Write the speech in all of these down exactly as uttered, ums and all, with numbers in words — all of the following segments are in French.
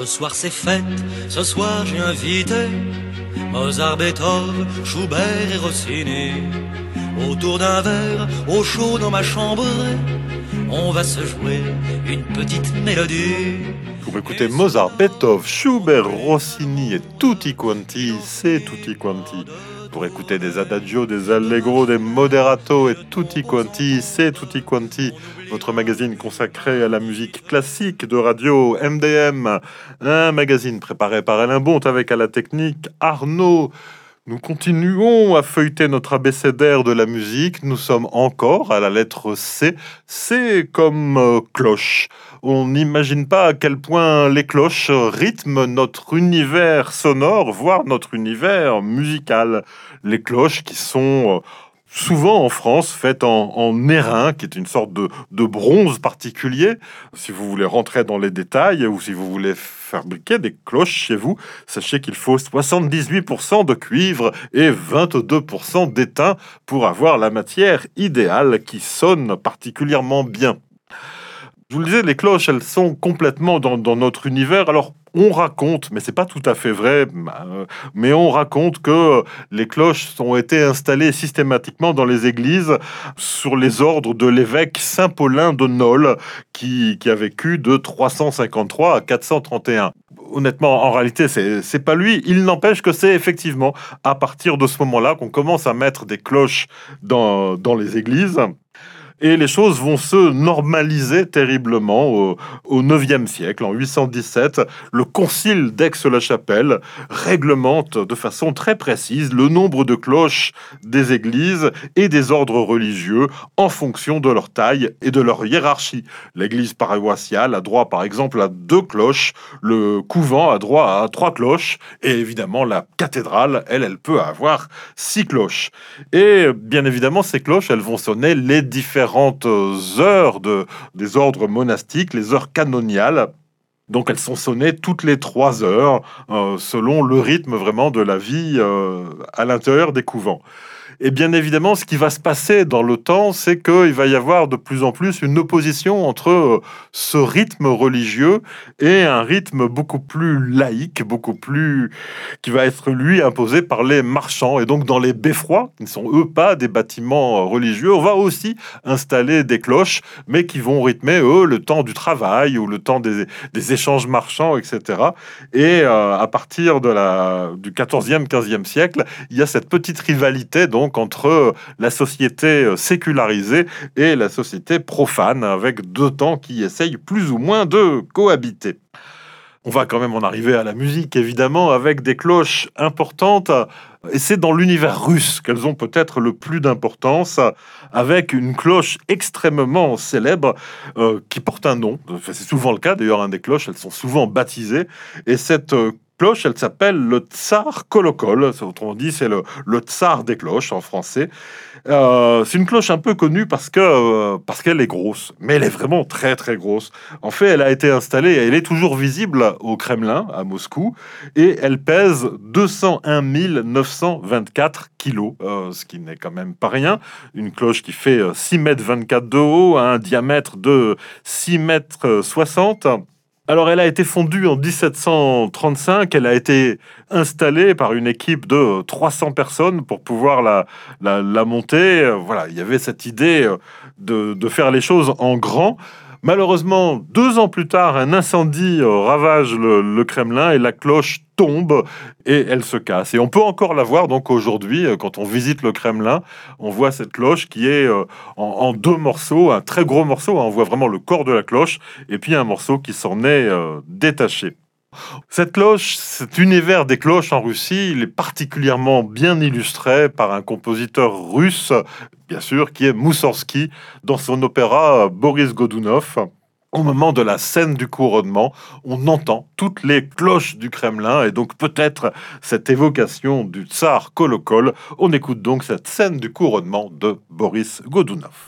Ce soir c'est fête, ce soir j'ai invité Mozart, Beethoven, Schubert et Rossini. Autour d'un verre, au chaud dans ma chambre, on va se jouer une petite mélodie. Pour écouter Mozart, Beethoven, Schubert, Rossini et tutti quanti, c'est tutti quanti. Pour écouter des adagios, des allegro, des moderato et tutti quanti, c'est tutti quanti. Votre magazine consacré à la musique classique de radio M D M. Un magazine préparé par Alain Bonte avec à la technique Arnaud. Nous continuons à feuilleter notre abécédaire de la musique. Nous sommes encore à la lettre C. C comme euh, cloche. On n'imagine pas à quel point les cloches rythment notre univers sonore, voire notre univers musical. Les cloches qui sont... Euh, souvent en France, faites en, en airain, qui est une sorte de, de bronze particulier. Si vous voulez rentrer dans les détails ou si vous voulez fabriquer des cloches chez vous, sachez qu'il faut soixante-dix-huit pour cent de cuivre et vingt-deux pour cent d'étain pour avoir la matière idéale qui sonne particulièrement bien. Je vous le disais, les cloches, elles sont complètement dans, dans notre univers. Alors, on raconte, mais c'est pas tout à fait vrai, mais on raconte que les cloches ont été installées systématiquement dans les églises sur les ordres de l'évêque Saint Paulin de Nole, qui, qui a vécu de trois cent cinquante-trois à quatre cent trente et un. Honnêtement, en réalité, c'est, c'est pas lui. Il n'empêche que c'est effectivement à partir de ce moment-là qu'on commence à mettre des cloches dans, dans les églises. Et les choses vont se normaliser terriblement au, au neuvième siècle. En huit cent dix-sept, le concile d'Aix-la-Chapelle réglemente de façon très précise le nombre de cloches des églises et des ordres religieux en fonction de leur taille et de leur hiérarchie. L'église paroissiale a droit par exemple à deux cloches, le couvent a droit à trois cloches et évidemment la cathédrale, elle, elle peut avoir six cloches. Et bien évidemment, ces cloches, elles vont sonner les différents heures de, des ordres monastiques, les heures canoniales. Donc elles sont sonnées toutes les trois heures, euh, selon le rythme vraiment de la vie euh, à l'intérieur des couvents. Et bien évidemment, ce qui va se passer dans le temps, c'est qu'il va y avoir de plus en plus une opposition entre euh, ce rythme religieux et un rythme beaucoup plus laïque, beaucoup plus... qui va être, lui, imposé par les marchands. Et donc, dans les beffrois, qui ne sont, eux, pas des bâtiments religieux, on va aussi installer des cloches, mais qui vont rythmer, eux, le temps du travail ou le temps des, des échanges marchands, et cetera. Et euh, à partir de la, du quatorzième, quinzième siècle, il y a cette petite rivalité, donc, entre la société sécularisée et la société profane, avec deux temps qui essayent plus ou moins de cohabiter. On va quand même en arriver à la musique, évidemment, avec des cloches importantes. Et c'est dans l'univers russe qu'elles ont peut-être le plus d'importance, avec une cloche extrêmement célèbre euh, qui porte un nom. Enfin, c'est souvent le cas, d'ailleurs, hein, des cloches, elles sont souvent baptisées. Et cette euh, cloche, elle s'appelle le Tsar Kolokol. Autrement dit, c'est le, le tsar des cloches en français. Euh, c'est une cloche un peu connue parce que euh, parce qu'elle est grosse, mais elle est vraiment très très grosse. En fait, elle a été installée, et elle est toujours visible au Kremlin à Moscou, et elle pèse deux cent un mille neuf cent vingt-quatre kilos, euh, ce qui n'est quand même pas rien. Une cloche qui fait six mètres vingt-quatre de haut, un diamètre de six mètres soixante. Alors, elle a été fondue en dix-sept cent trente-cinq. Elle a été installée par une équipe de trois cents personnes pour pouvoir la, la, la monter. Voilà, il y avait cette idée de, de faire les choses en grand. Malheureusement, deux ans plus tard, un incendie ravage le, le Kremlin et la cloche tombe et elle se casse. Et on peut encore la voir donc aujourd'hui, quand on visite le Kremlin, on voit cette cloche qui est en, en deux morceaux, un très gros morceau, on voit vraiment le corps de la cloche et puis un morceau qui s'en est euh, détaché. Cette cloche, cet univers des cloches en Russie, il est particulièrement bien illustré par un compositeur russe, bien sûr, qui est Moussorski, dans son opéra Boris Godunov. Au moment de la scène du couronnement, on entend toutes les cloches du Kremlin et donc peut-être cette évocation du tsar Kolokol. On écoute donc cette scène du couronnement de Boris Godunov.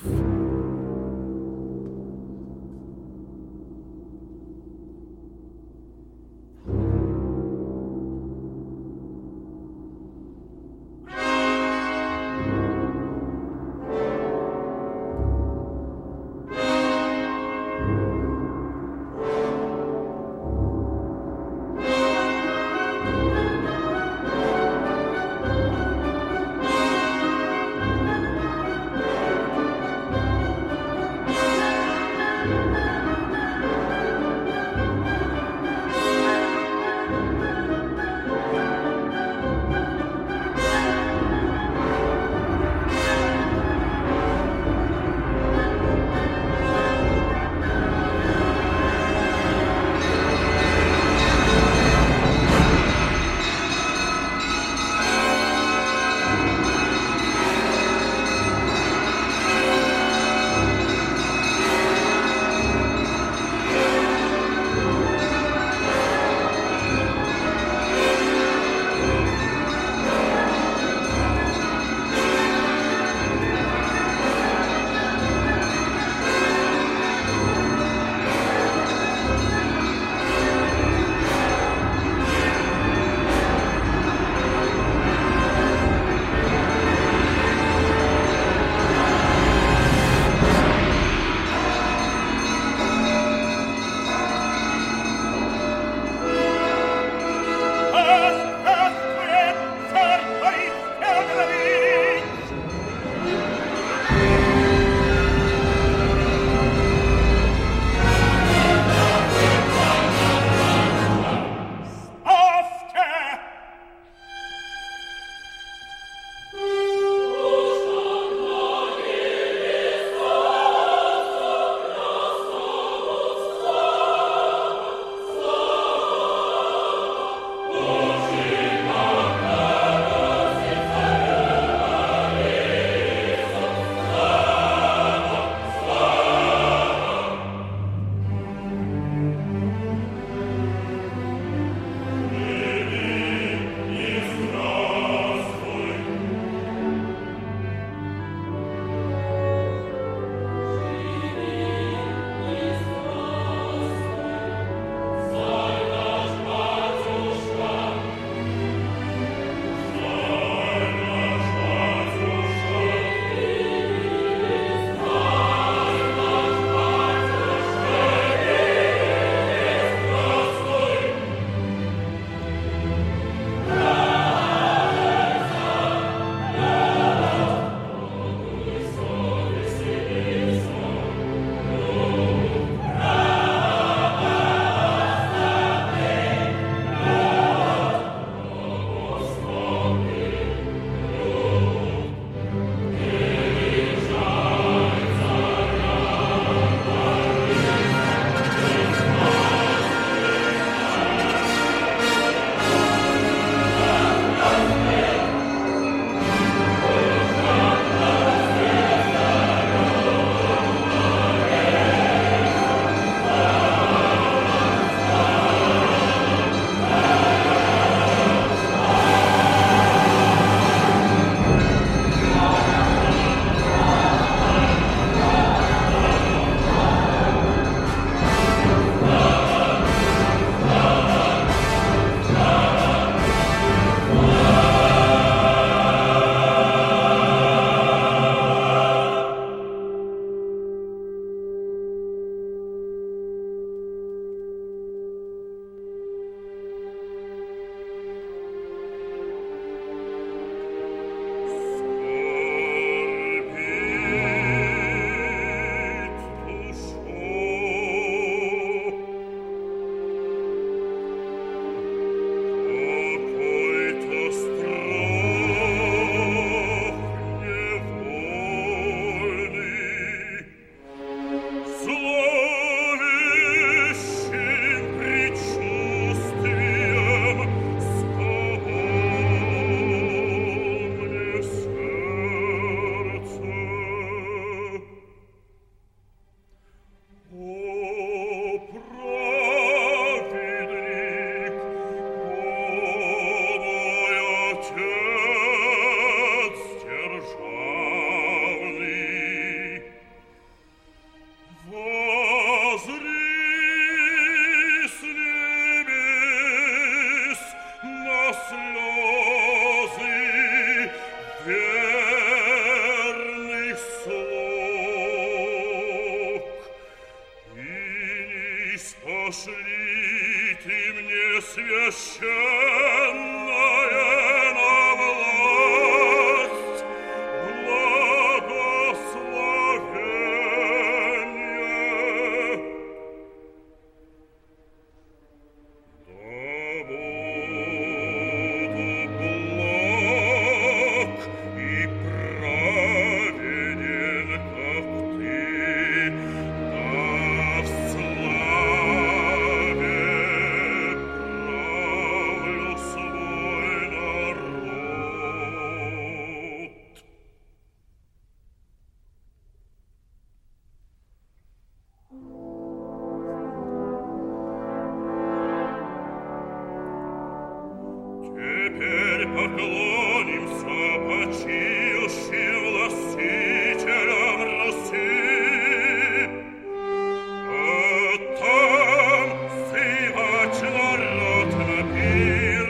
Пошлите мне священное на власть благословение. Теперь поклонимся почившим властителям Руси, а там сывать народ на пир.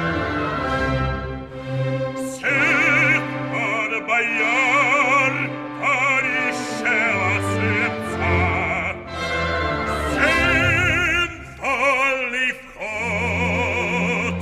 Всех пан бояр порищела слепца, символьный вход.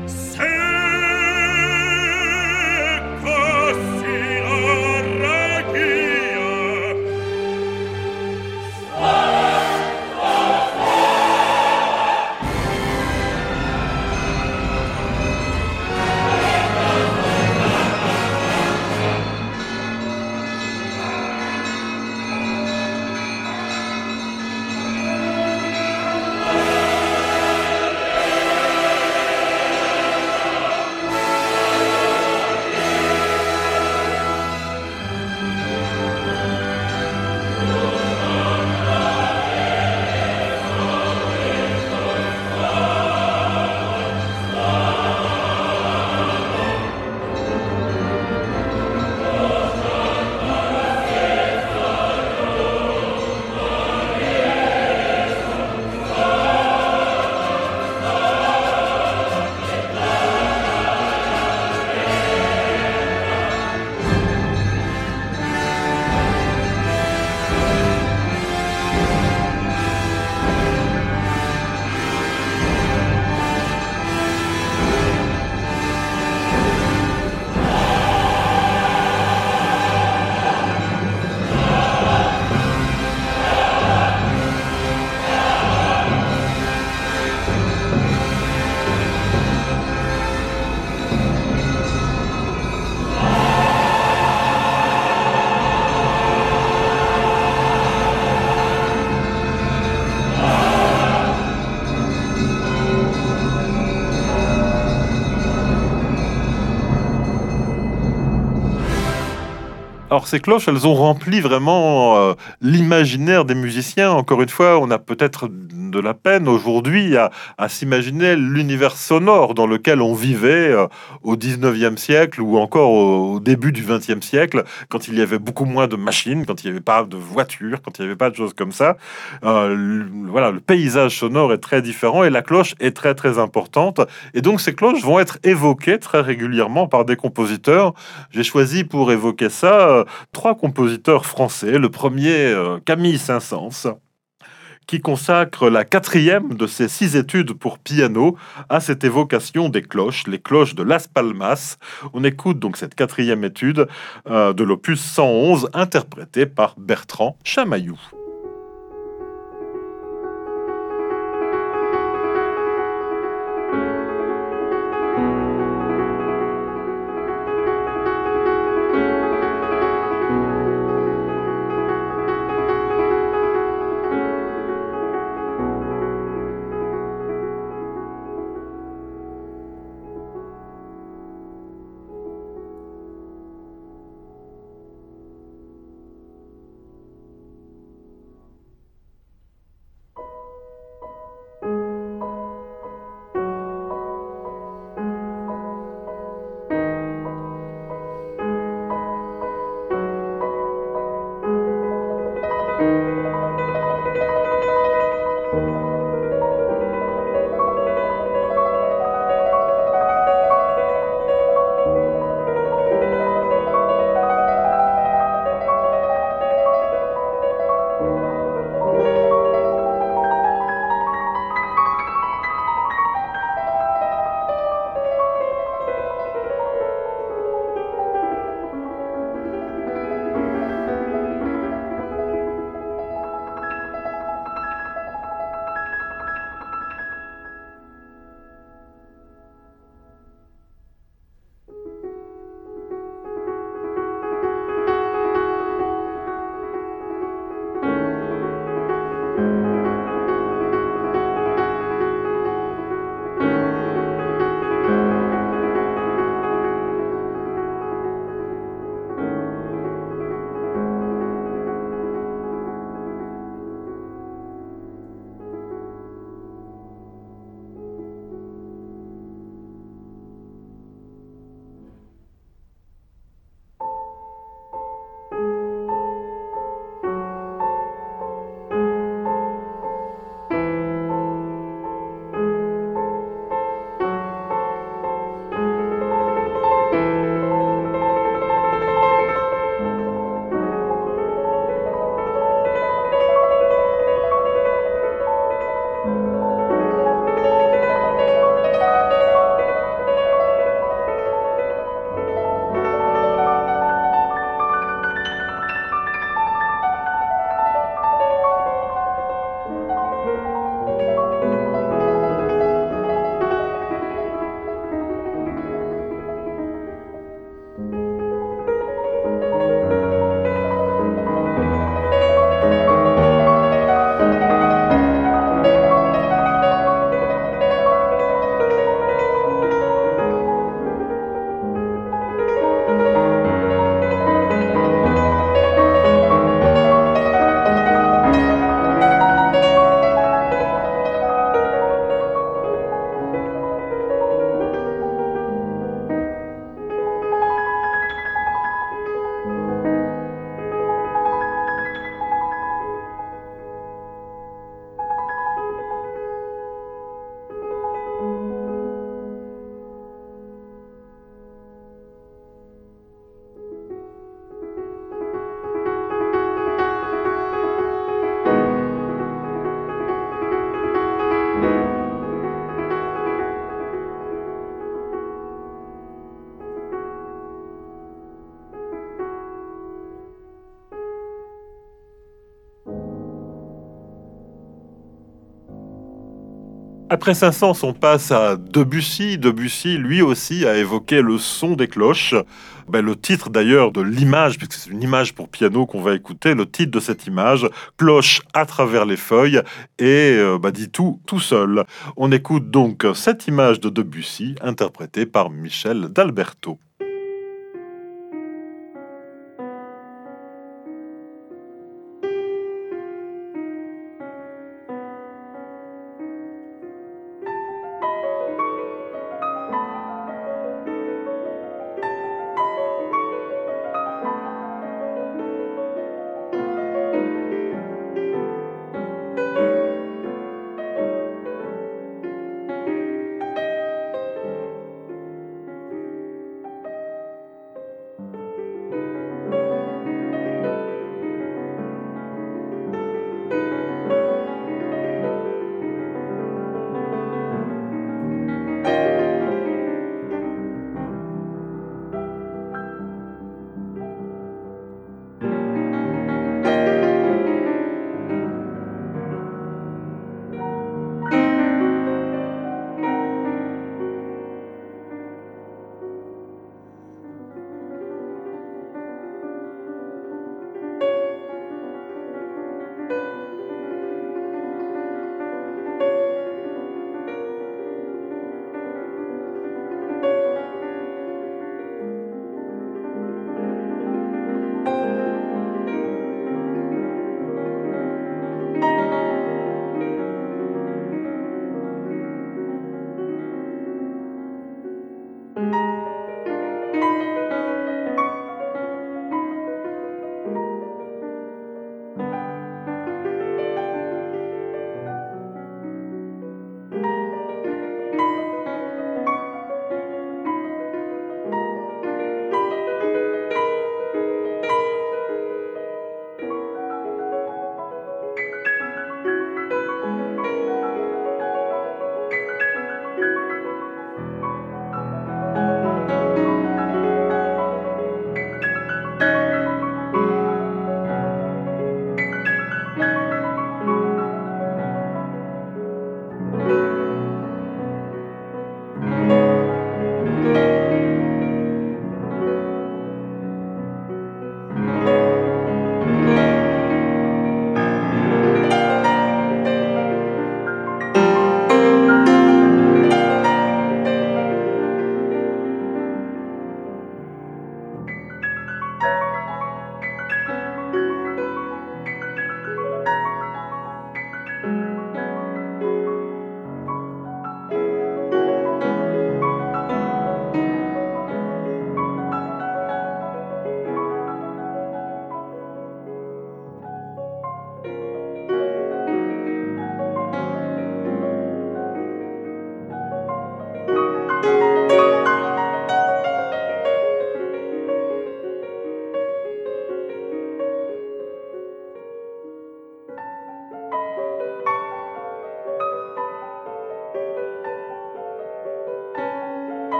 Alors ces cloches, elles ont rempli vraiment euh, l'imaginaire des musiciens. Encore une fois, on a peut-être de la peine aujourd'hui à, à s'imaginer l'univers sonore dans lequel on vivait euh, au dix-neuvième siècle ou encore au, au début du vingtième siècle, quand il y avait beaucoup moins de machines, quand il n'y avait pas de voitures, quand il n'y avait pas de choses comme ça. Euh, le, voilà, le paysage sonore est très différent et la cloche est très très importante. Et donc ces cloches vont être évoquées très régulièrement par des compositeurs. J'ai choisi pour évoquer ça euh, trois compositeurs français. Le premier, euh, Camille Saint-Saëns, qui consacre la quatrième de ses six études pour piano à cette évocation des cloches, les cloches de Las Palmas. On écoute donc cette quatrième étude euh, de l'opus cent onze, interprétée par Bertrand Chamaillou. Après Saint-Saëns, on passe à Debussy. Debussy, lui aussi, a évoqué le son des cloches. Ben, le titre d'ailleurs de l'image, puisque c'est une image pour piano qu'on va écouter, le titre de cette image, Cloche à travers les feuilles, et euh, ben, dit tout tout seul. On écoute donc cette image de Debussy, interprétée par Michel d'Alberto.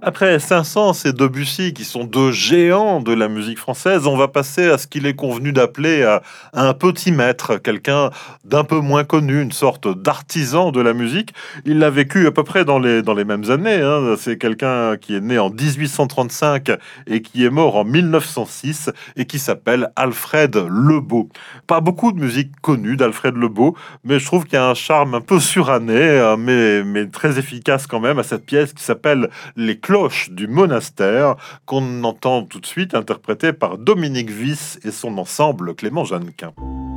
Après Saint-Saëns et Debussy, qui sont deux géants de la musique française, on va passer à ce qu'il est convenu d'appeler à, à un petit maître, quelqu'un d'un peu moins connu, une sorte d'artisan de la musique. Il l'a vécu à peu près dans les, dans les mêmes années, hein. C'est quelqu'un qui est né en dix-huit cent trente-cinq et qui est mort en mille neuf cent six et qui s'appelle Alfred Lebeau. Pas beaucoup de musique connue d'Alfred Lebeau, mais je trouve qu'il y a un charme un peu suranné, euh, mais, mais très efficace quand même à cette pièce qui s'appelle Les cloches du monastère, qu'on entend tout de suite interprétée par Dominique Wyss et son ensemble Clément Jeannequin.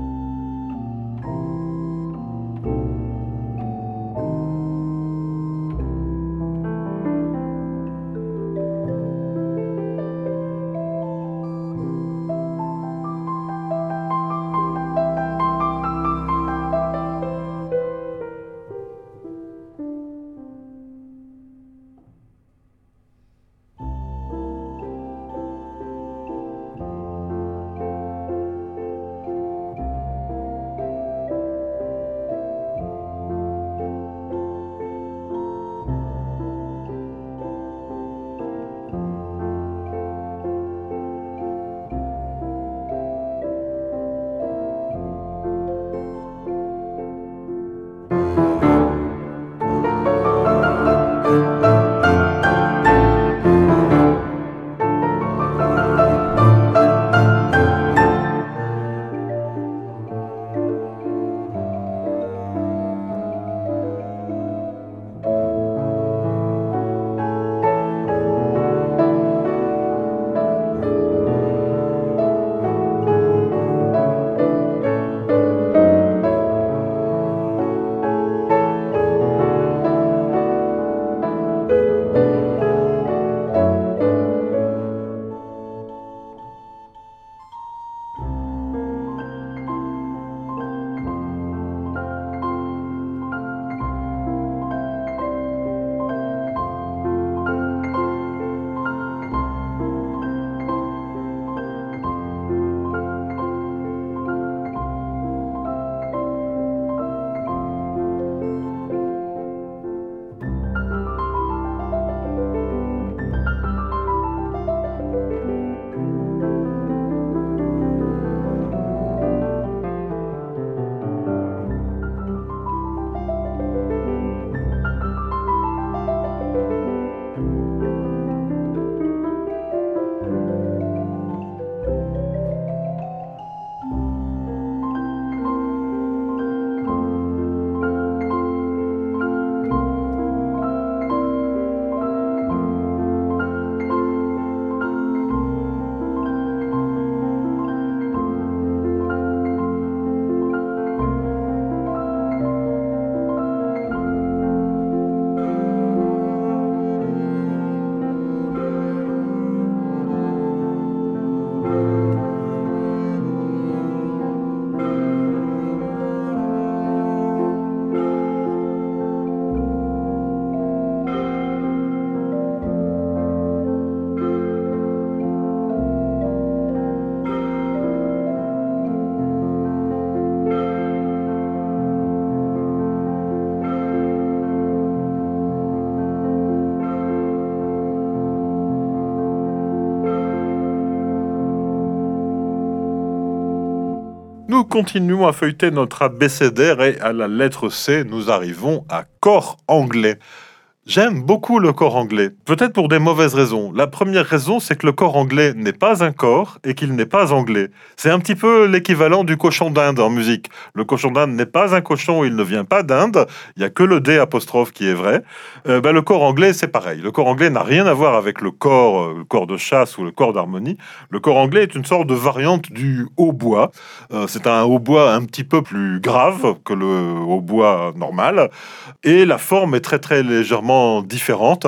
Nous continuons à feuilleter notre abécédaire et à la lettre C, nous arrivons à corps anglais. J'aime beaucoup le corps anglais, peut-être pour des mauvaises raisons. La première raison, c'est que le corps anglais n'est pas un corps et qu'il n'est pas anglais. C'est un petit peu l'équivalent du cochon d'Inde en musique. Le cochon d'Inde n'est pas un cochon, il ne vient pas d'Inde, il n'y a que le D apostrophe qui est vrai. Euh, ben, le corps anglais, c'est pareil. Le corps anglais n'a rien à voir avec le corps, euh, le corps de chasse ou le corps d'harmonie. Le corps anglais est une sorte de variante du hautbois. Euh, c'est un hautbois un petit peu plus grave que le hautbois normal. Et la forme est très très légèrement différente.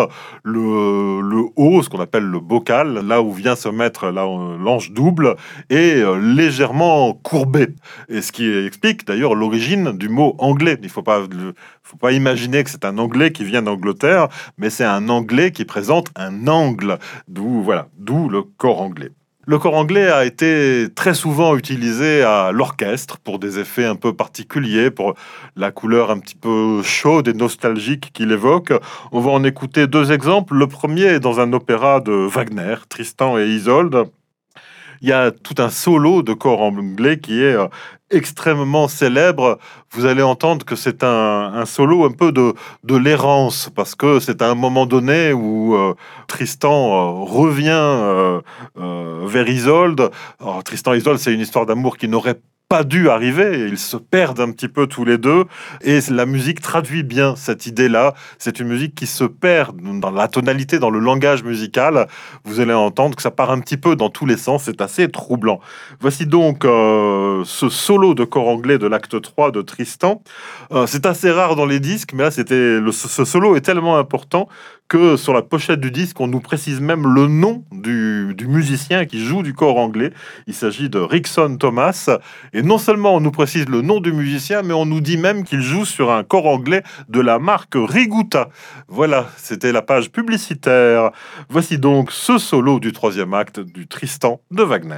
Le, le haut, ce qu'on appelle le bocal, là où vient se mettre là, l'anche double, est légèrement courbé. Et ce qui explique d'ailleurs l'origine du mot anglais. Il ne faut pas, faut pas imaginer que c'est un anglais qui vient d'Angleterre, mais c'est un anglais qui présente un angle, d'où voilà, d'où le corps anglais. Le cor anglais a été très souvent utilisé à l'orchestre pour des effets un peu particuliers, pour la couleur un petit peu chaude et nostalgique qu'il évoque. On va en écouter deux exemples. Le premier est dans un opéra de Wagner, Tristan et Isolde. Il y a tout un solo de cor anglais qui est euh, extrêmement célèbre. Vous allez entendre que c'est un, un solo un peu de, de l'errance, parce que c'est à un moment donné où euh, Tristan euh, revient euh, euh, vers Isolde. Alors, Tristan et Isolde, c'est une histoire d'amour qui n'aurait pas dû arriver. Ils se perdent un petit peu tous les deux. Et la musique traduit bien cette idée-là. C'est une musique qui se perd dans la tonalité, dans le langage musical. Vous allez entendre que ça part un petit peu dans tous les sens. C'est assez troublant. Voici donc euh, ce solo de cor anglais de l'acte trois de Tristan. Euh, c'est assez rare dans les disques, mais là, c'était le, ce solo est tellement important que sur la pochette du disque, on nous précise même le nom du, du musicien qui joue du cor anglais. Il s'agit de Rickson Thomas. Et non seulement on nous précise le nom du musicien, mais on nous dit même qu'il joue sur un cor anglais de la marque Rigouta. Voilà, c'était la page publicitaire. Voici donc ce solo du troisième acte du Tristan de Wagner.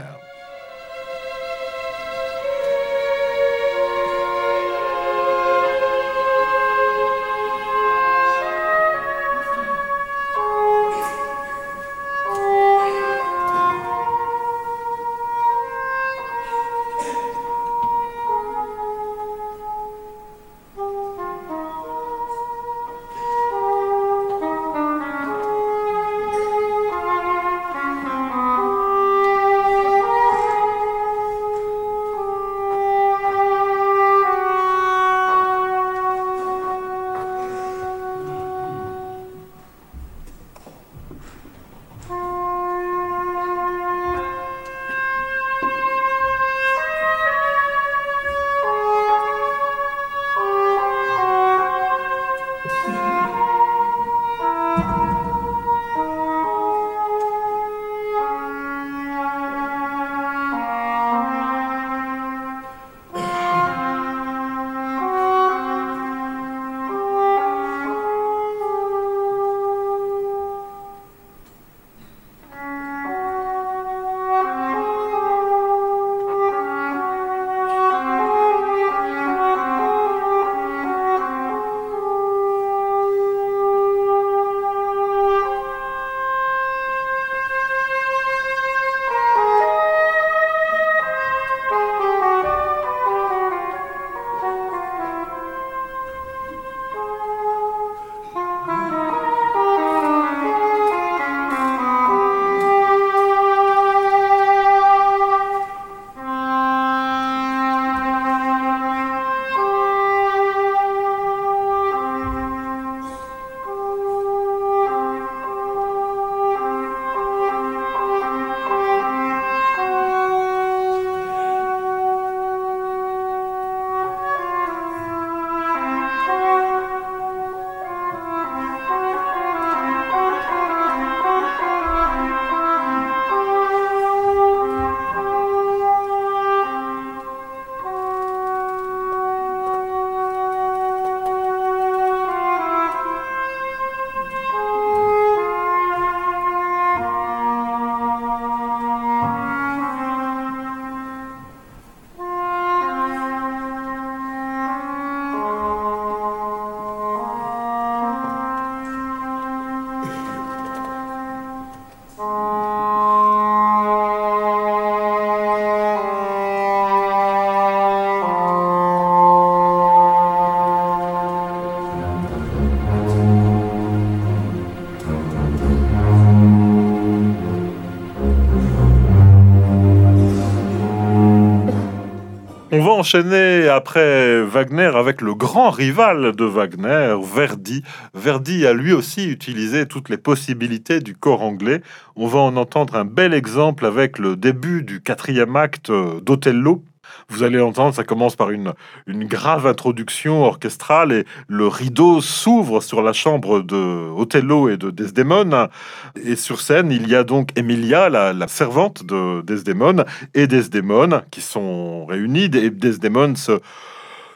On va enchaîner après Wagner avec le grand rival de Wagner, Verdi. Verdi a lui aussi utilisé toutes les possibilités du cor anglais. On va en entendre un bel exemple avec le début du quatrième acte d'Othello. Vous allez entendre, ça commence par une, une grave introduction orchestrale et le rideau s'ouvre sur la chambre de Othello et de Desdémone. Et sur scène, il y a donc Emilia, la, la servante de Desdémone, et Desdémone qui sont réunis. Et Desdémone se,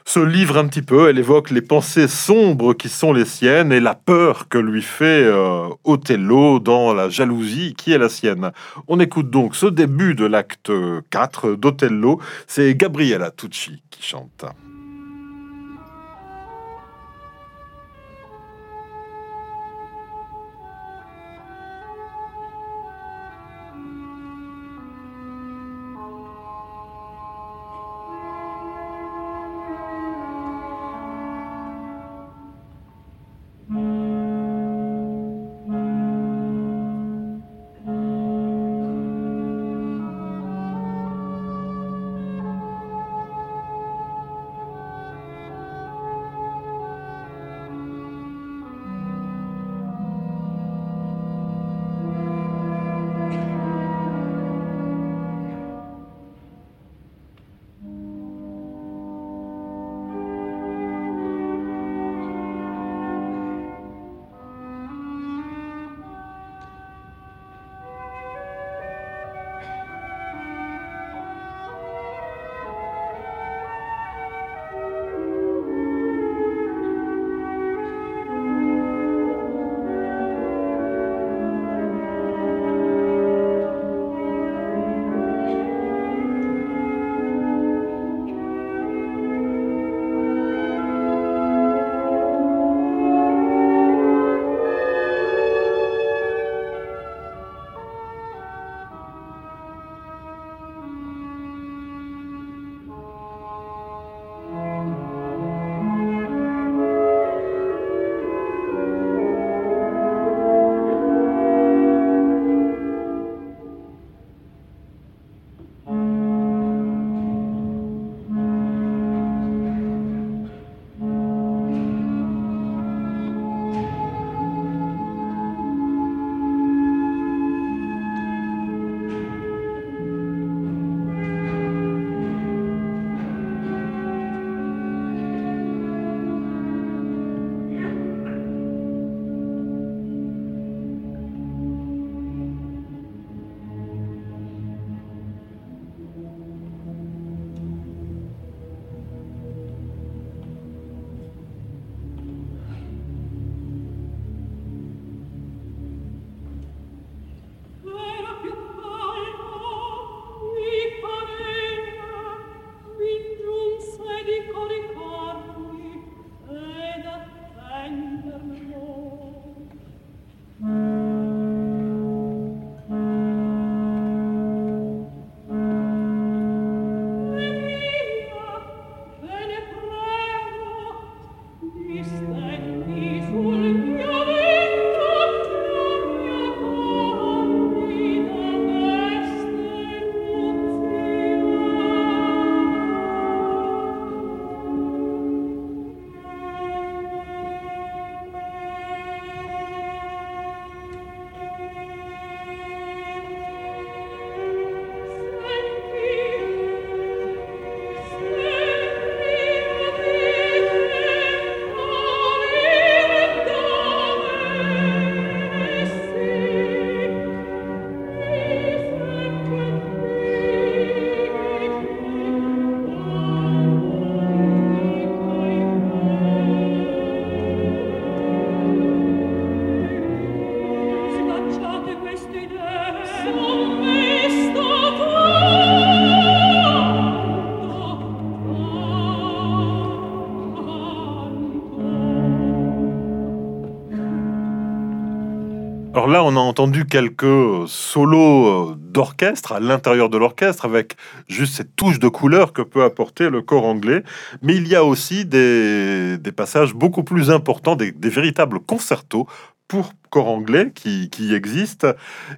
se livre un petit peu. Elle évoque les pensées sombres qui sont les siennes et la peur que lui fait euh, Othello dans la jalousie qui est la sienne. On écoute donc ce début de l'acte quatre d'Othello. C'est Gabriella Tucci qui chante. Alors là, on a entendu quelques solos d'orchestre à l'intérieur de l'orchestre avec juste cette touche de couleur que peut apporter le corps anglais. Mais il y a aussi des, des passages beaucoup plus importants, des, des véritables concertos pour corps anglais qui, qui existent.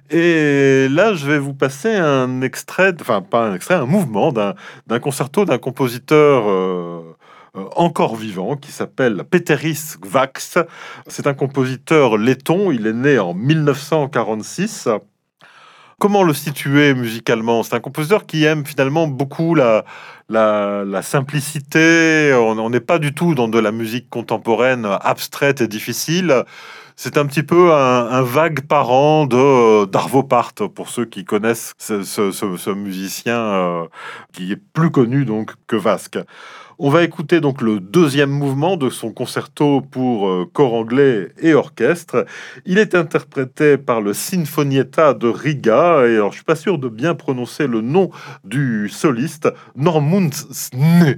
Et là, je vais vous passer un extrait, enfin pas un extrait, un mouvement d'un, d'un concerto d'un compositeur euh, euh, encore vivant qui s'appelle Péteris Gvaks. C'est un compositeur letton, il est né en mille neuf cent quarante-six. Comment le situer musicalement? C'est un compositeur qui aime finalement beaucoup la, la, la simplicité. On n'est pas du tout dans de la musique contemporaine abstraite et difficile. C'est un petit peu un, un vague parent de d'Arvo Part, pour ceux qui connaissent ce, ce- ce- ce musicien euh, qui est plus connu donc que Vasque. On va écouter donc le deuxième mouvement de son concerto pour euh, corps anglais et orchestre. Il est interprété par le Sinfonietta de Riga, et alors je suis pas sûr de bien prononcer le nom du soliste, Normund Sne.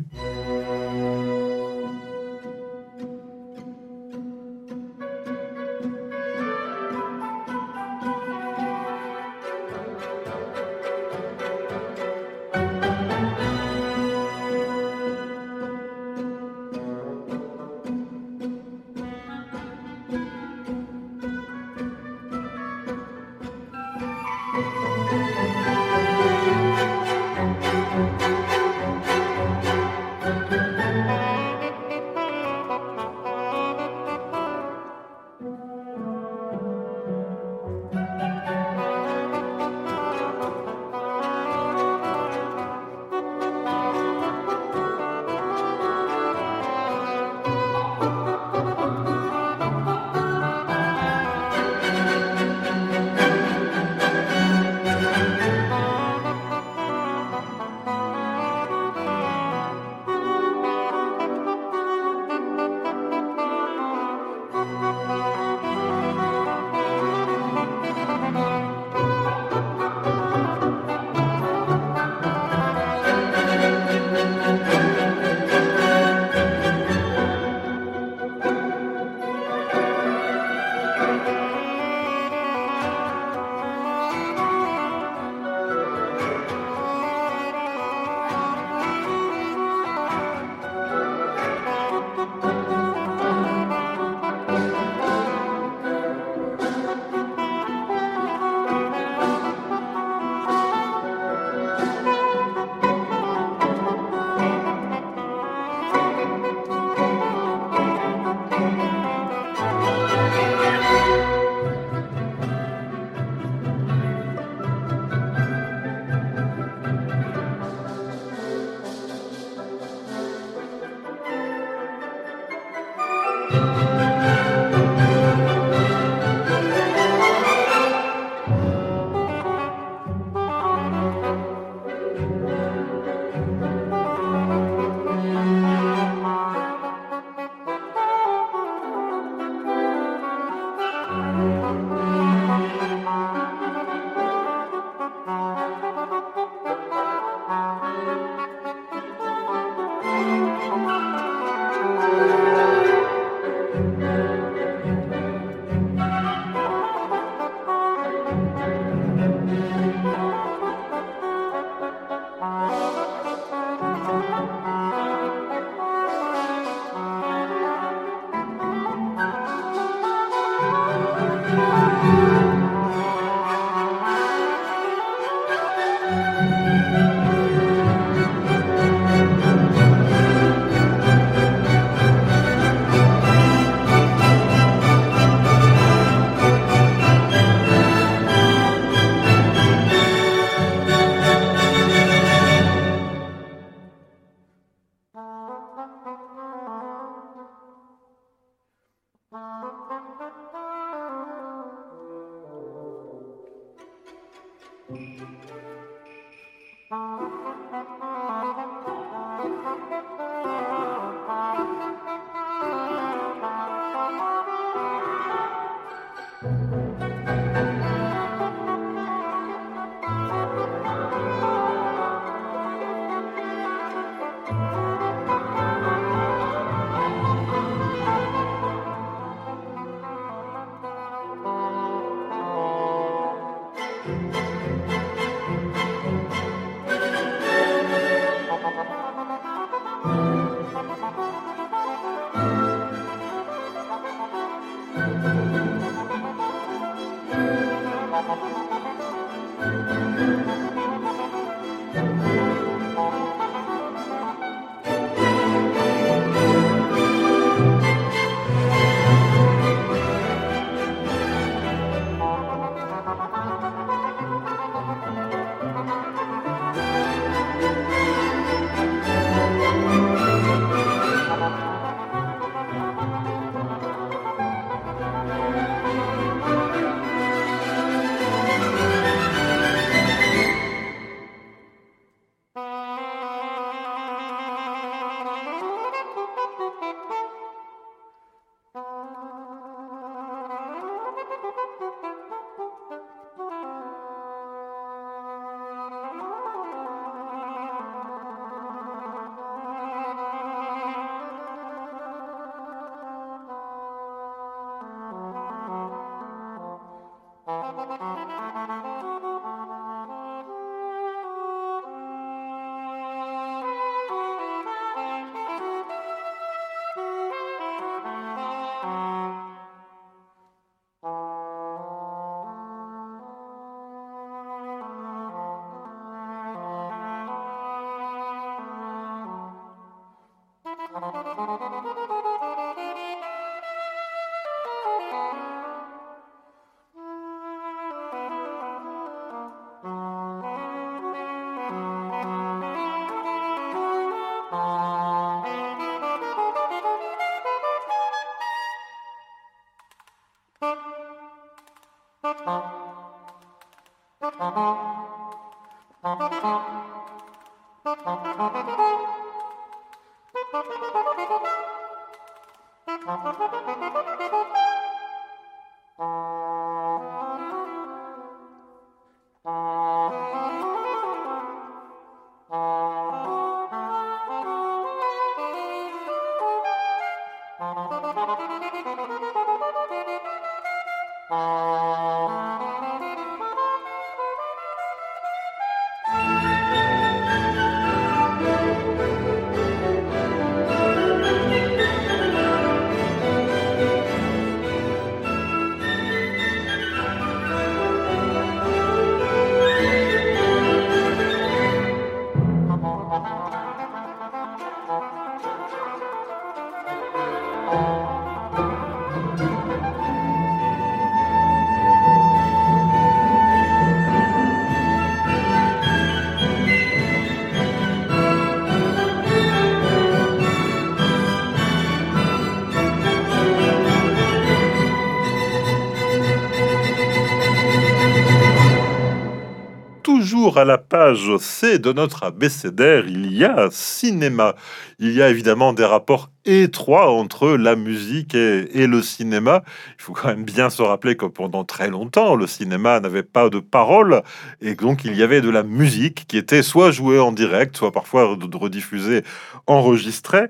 Toujours à la page C de notre abécédaire, il y a cinéma. Il y a évidemment des rapports étroits entre la musique et, et le cinéma. Il faut quand même bien se rappeler que pendant très longtemps, le cinéma n'avait pas de paroles et donc il y avait de la musique qui était soit jouée en direct, soit parfois rediffusée, enregistrée.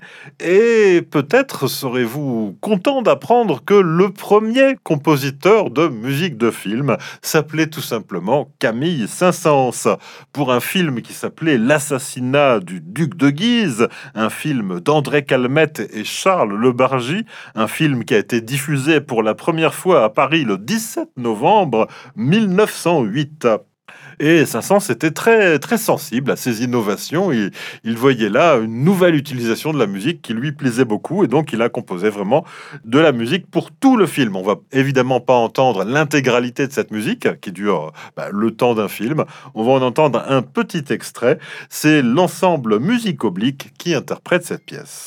Et peut-être serez-vous content d'apprendre que le premier compositeur de musique de film s'appelait tout simplement Camille Saint-Saëns. Pour un film qui s'appelait L'assassinat du duc de Guise, un film d'André Calmette et Charles Le Bargy, un film qui a été diffusé pour la première fois à Paris le dix-sept novembre mille neuf cent huit. Et Saint-Saëns était très, très sensible à ces innovations. Il, il voyait là une nouvelle utilisation de la musique qui lui plaisait beaucoup. Et donc, il a composé vraiment de la musique pour tout le film. On va évidemment pas entendre l'intégralité de cette musique qui dure bah, le temps d'un film. On va en entendre un petit extrait. C'est l'ensemble Musique Oblique qui interprète cette pièce.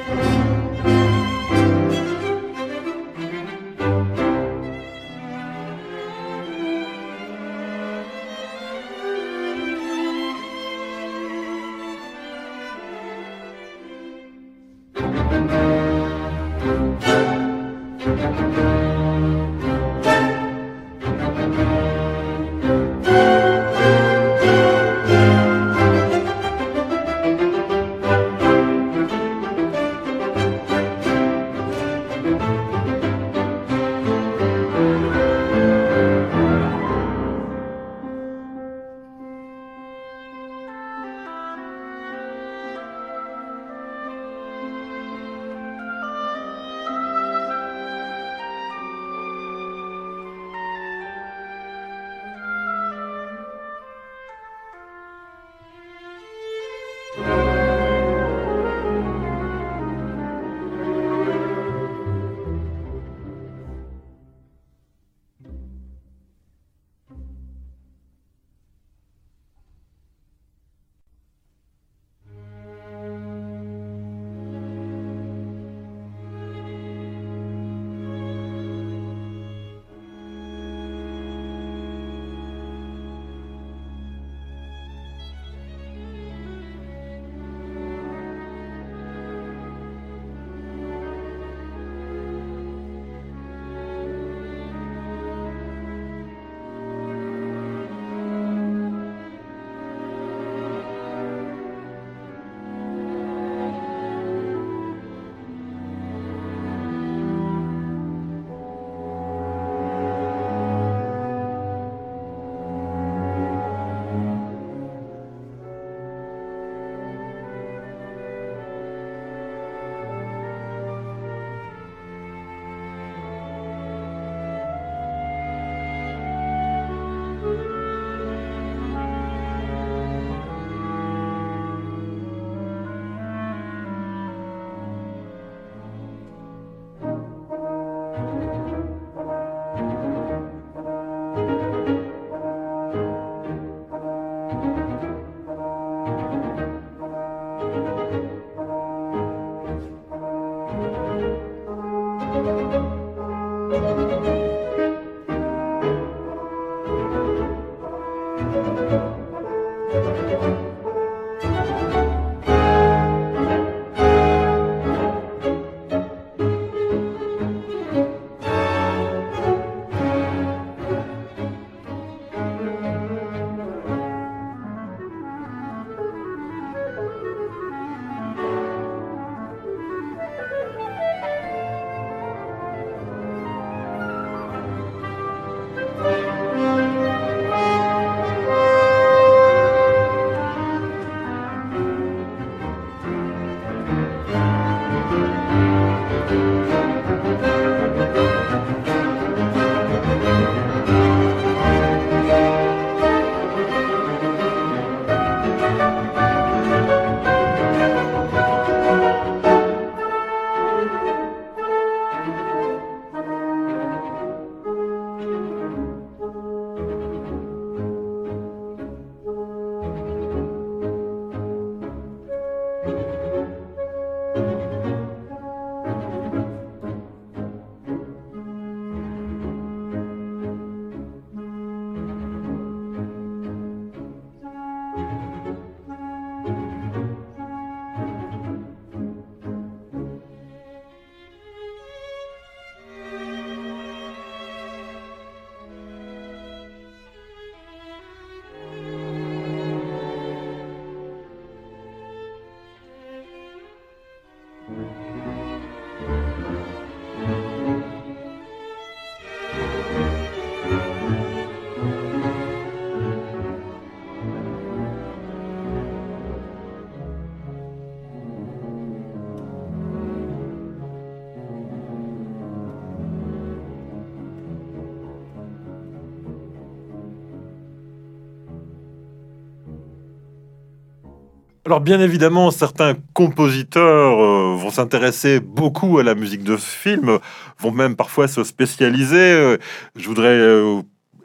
Alors bien évidemment, certains compositeurs euh, vont s'intéresser beaucoup à la musique de film, vont même parfois se spécialiser. Euh, je voudrais euh,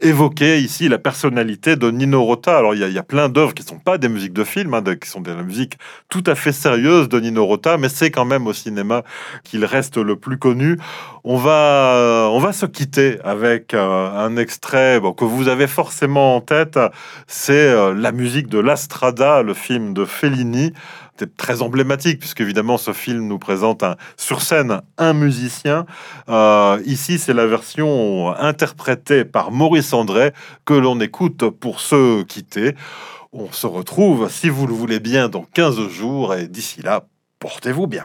évoquer ici la personnalité de Nino Rota. Alors, il y a, il y a plein d'œuvres qui ne sont pas des musiques de film, hein, de- qui sont de la musique tout à fait sérieuse de Nino Rota, mais c'est quand même au cinéma qu'il reste le plus connu. On va, on va se quitter avec euh, un extrait bon, que vous avez forcément en tête. C'est euh, la musique de La Strada, le film de Fellini. C'est très emblématique, puisque évidemment ce film nous présente un, sur scène un musicien. Euh, ici, c'est la version interprétée par Maurice André que l'on écoute pour se quitter. On se retrouve, si vous le voulez bien, dans quinze jours, et d'ici là, portez-vous bien.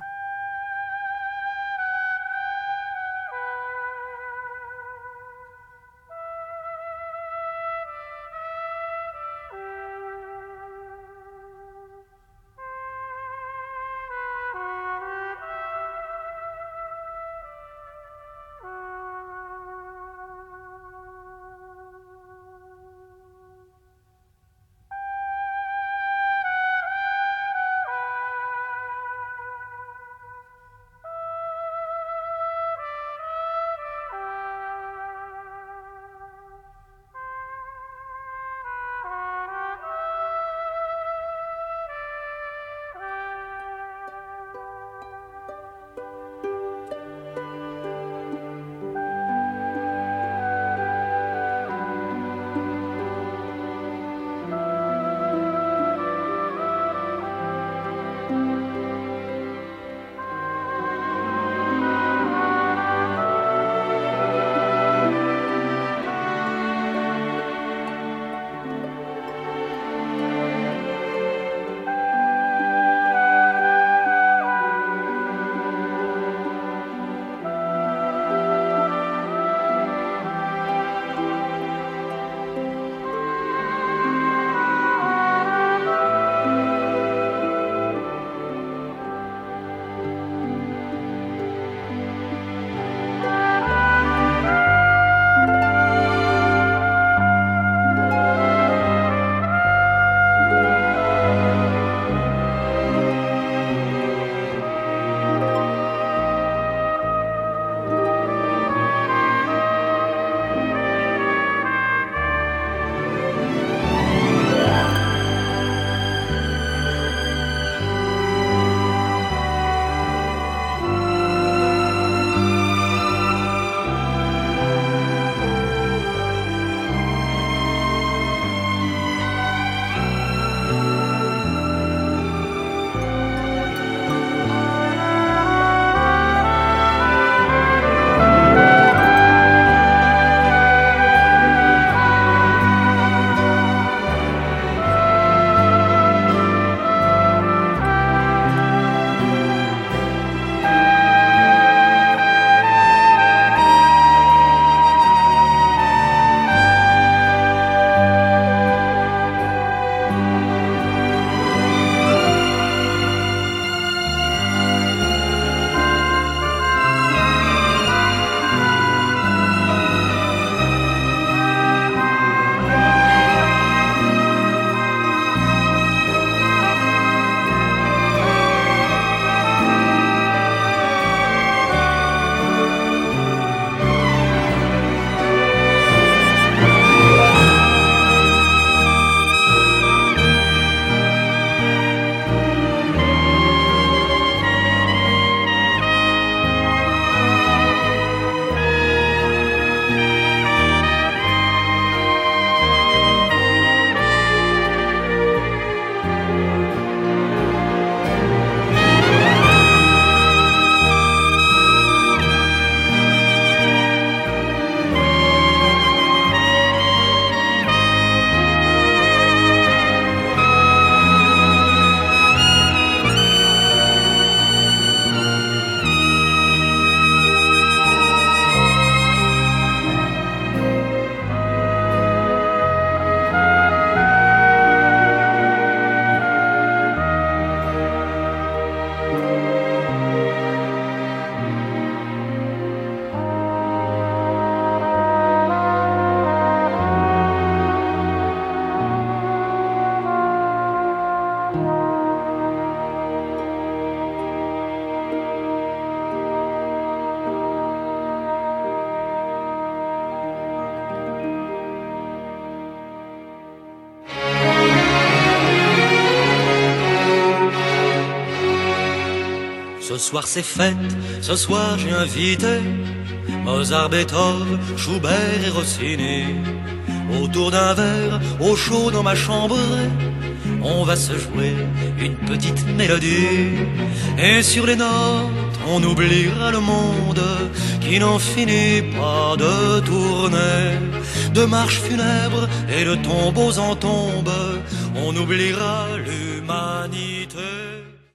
Ce soir c'est fête, ce soir j'ai invité Mozart, Beethoven, Schubert et Rossini. Autour d'un verre, au chaud dans ma chambre, on va se jouer une petite mélodie. Et sur les notes, on oubliera le monde qui n'en finit pas de tourner. De marches funèbres et de tombeaux en tombe, on oubliera l'humanité.